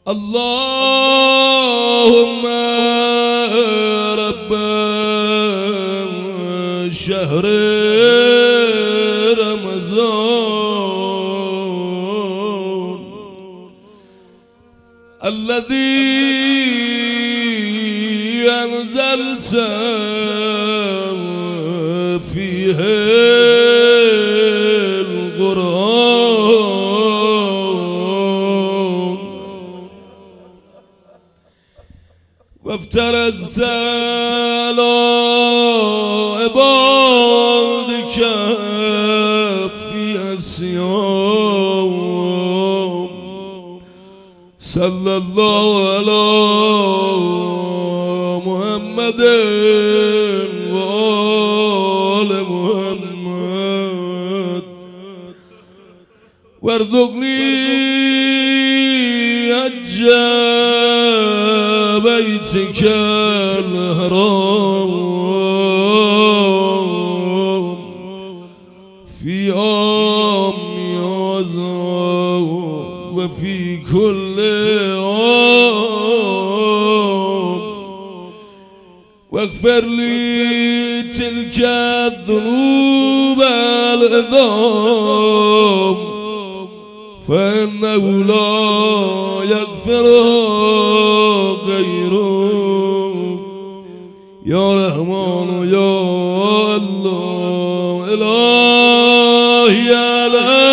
اللهم رب شهر رمضان الذي أنزلت فيه القرآن وافترضت على عبادك في الصيام صلى الله على محمد وآل محمد وارزقني حج بيتك الحرام في عام هذا وفي كل عام واغفر لي تلك الذنوب العظام فإنه لا يغفرها غيرك يا رحمن يا الله إلهي يا الله